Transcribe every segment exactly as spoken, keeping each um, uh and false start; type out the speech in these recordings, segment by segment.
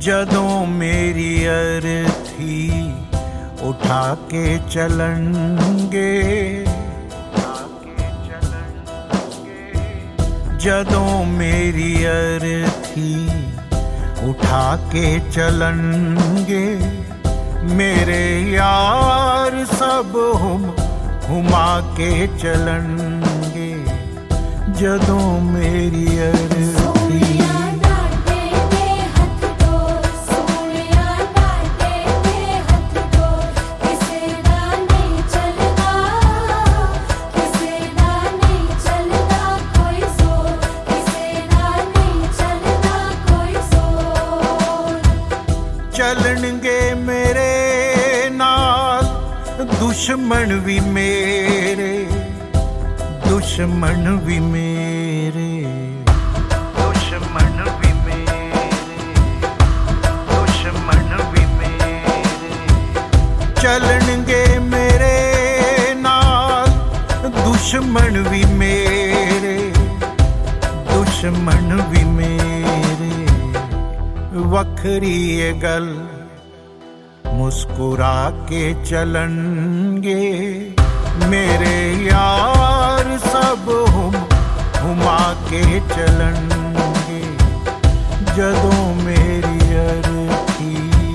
जदों मेरी अर्थी उठा के चलणगे, जदों मेरी अर्थी उठा के चलणगे, मेरे यार सब हुम हुमा के चलणगे। जदों मेरी अर्थी चलणगे मेरे नाल दुश्मन भी मेरे, दुश्मन भी मेरे, दुश्मन भी मेरे, दुश्मन भी मेरे। चलणगे मेरे नाल दुश्मन भी मेरे, दुश्मन भी मेरे। वखरी ये गल मुस्कुरा के चलणगे, मेरे यार सब हुम हुमा के चलणगे। जदों मेरी अर्थी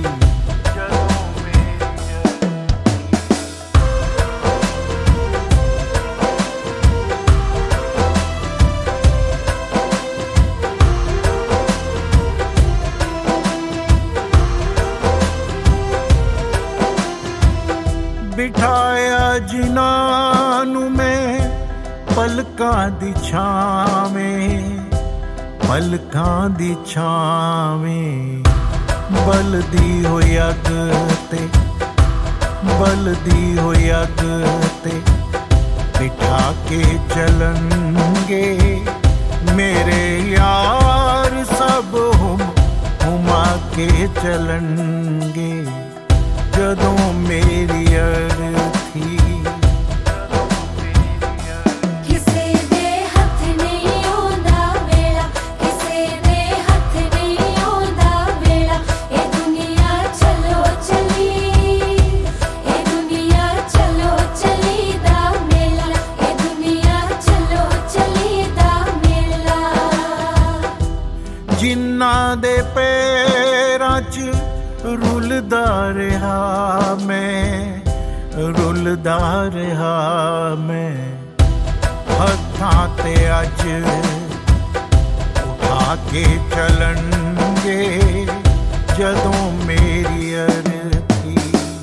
बिठाया जिन्हां मैं पलकां दी छावें, पलकां दी छावें। बलदी होई अग ते, बलदी होई अग ते बिठा के चलणगे, मेरे यार सब हुम हुमा के चलणगे। जदों मेरी अर्थी किसे दे हथ नहीं आउंदा वेला, किसे दे हथ नहीं आउंदा वेला। ए दुनिया चलो चली, ए दुनिया चलो चली दा मेला, ए दुनिया चलो चली दा मेला। जिन्ना दे पैरां च रुलदा रहा मैं, रुलदा रहा मैं। हत्थां ते अज उठा के चलणगे, जदों मेरी अर्थी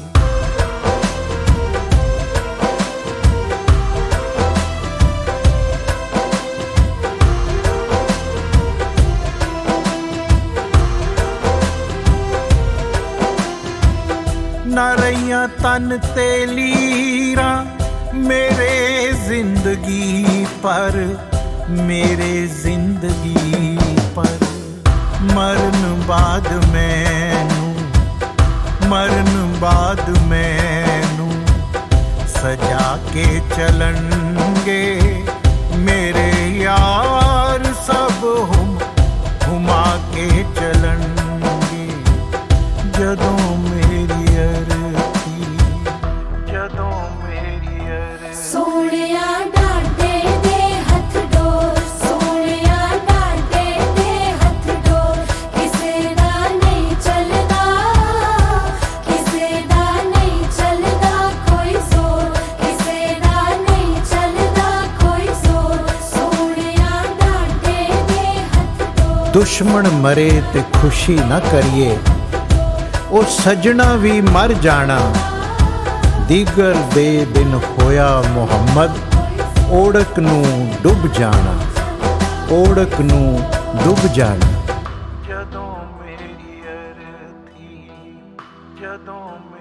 ना रहियां तन ते लीरां मेरे जिंदगी पर, मेरे जिंदगी पर। मरन बाद मैनू, मरन बाद मैनू सजा के चलणगे, मेरे यार सब हुम हुमा के चलणगे। जदों मेरी अर्थी, जदों मेरी अर्थी। सोहणिया डांटे दे हथ डोर, सोहणिया डांटे दे हथ डोर। किसे दा नहीं चलदा, किसे दा नहीं चलदा कोई जोर, किसे दा नहीं चलदा कोई जोर। सोहणिया डांटे दे हथ डोर। दुश्मन मरे ते खुशी ना करिए, ओ सजना भी मर जाना। दीगर दे दिन होया मुहम्मद, ओढ़क नू डुब जाना, ओढ़क नू डुब जाना। जदों मेरी अर्थी, जदों